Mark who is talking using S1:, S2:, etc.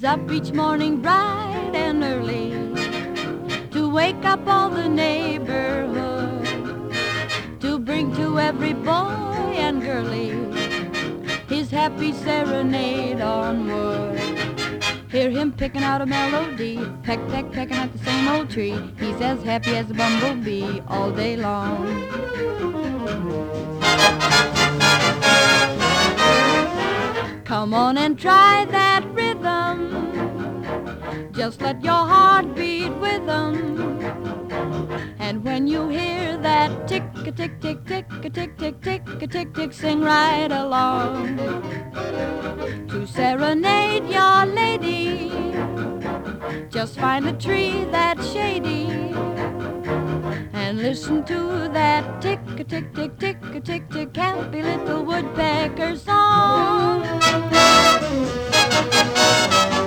S1: up each morning bright and early to wake up all the neighborhood, to bring to every boy and girlie his happy serenade on wood. Hear him picking out a melody, peck, peck, pecking at the same old tree. He's as happy as a bumblebee all day long. Come on and try that rhythm. Just let your heart beat with them. And when you hear that tick-a-tick, tick, tick-a-tick, tick, tick-a-tick, tick, sing right along. To serenade your lady, just find a tree that's shady and listen to that tick-a-tick, tick, tick-a-tick, tick, happy little woodpecker song.